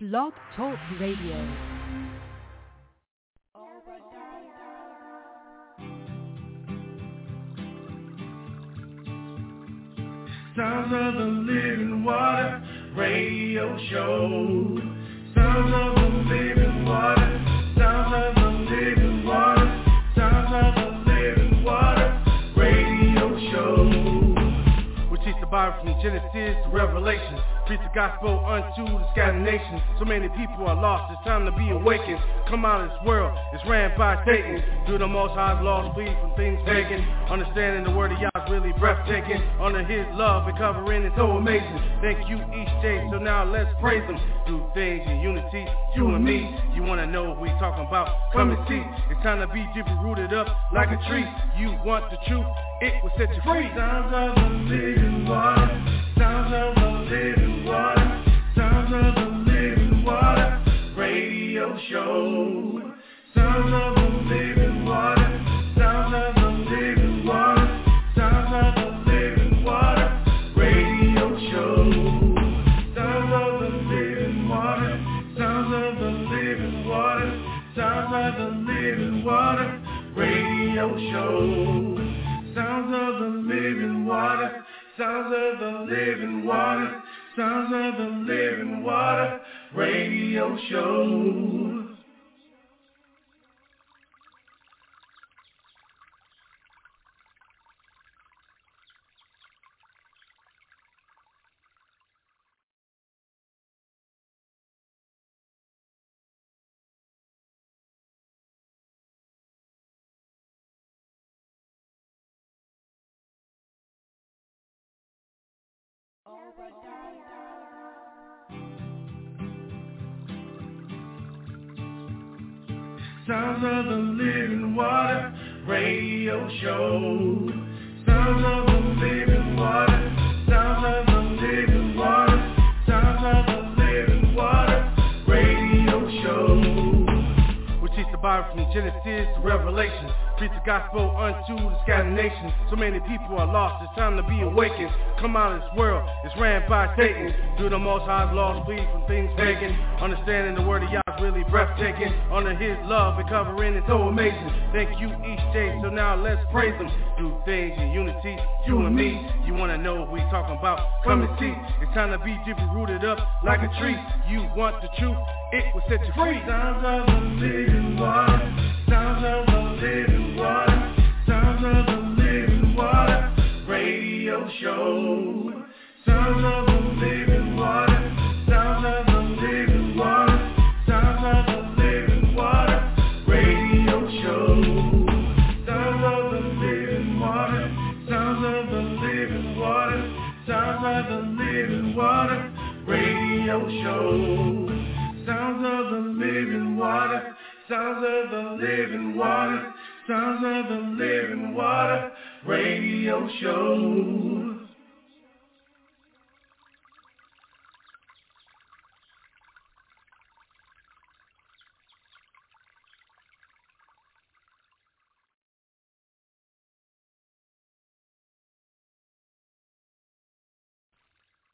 Blog Talk Radio. Sounds of the Living Water Radio Show. Sounds of the Living Water. Sounds of the Living Water. Sounds of the Living Water Radio Show. We teach the Bible from Genesis to Revelation. Preach the gospel unto the scattered nations. So many people are lost, it's time to be awakened. Come out of this world, it's ran by Satan. Do the Most High's laws, flee from things pagan. Understanding the word of Yah is really breathtaking. Under his love and covering is so amazing. Thank you each day, so now let's praise him. Do things in unity, you and me. You wanna know what we talking about? Come and see. It's time to be deeply rooted up like a tree. You want the truth, it will set you free. Sounds of the living water. Sounds of the living water. Sounds of the living water radio show. Sounds of the living water. Sounds of the living water. Sounds of the living water radio show. Sounds of the living water. Sounds of the living water. Sounds of the living water radio show. Sounds of the living water. Sounds of the living water. Sounds of the living water radio show. Sounds of the living water radio show. Sounds of the living water. Sounds of the living water. Sounds of the living water radio show. We teach the Bible from Genesis to Revelation. Preach the gospel unto the scattered nations. So many people are lost, it's time to be awakened. Come out of this world, it's ran by Satan. Do the Most High's laws, flee from things pagan. Understanding the word of Yah is really breathtaking. Under his love and covering is so amazing. Thank you each day, so now let's praise him. Do things in unity, you and me. You wanna know what we talking about? Come and see. It's time to be deeply rooted up like a tree. You want the truth, it will set you free. Sounds of the living water. Sounds of the living water. Sounds of the living water radio show. Sounds of the living water. Sounds of the living water. Sounds of the living water radio show. Sounds of the living water. Sounds of the living water. Sounds of the living water radio show. Sounds of the living water. Sounds of the living water. Sounds of the living water radio show.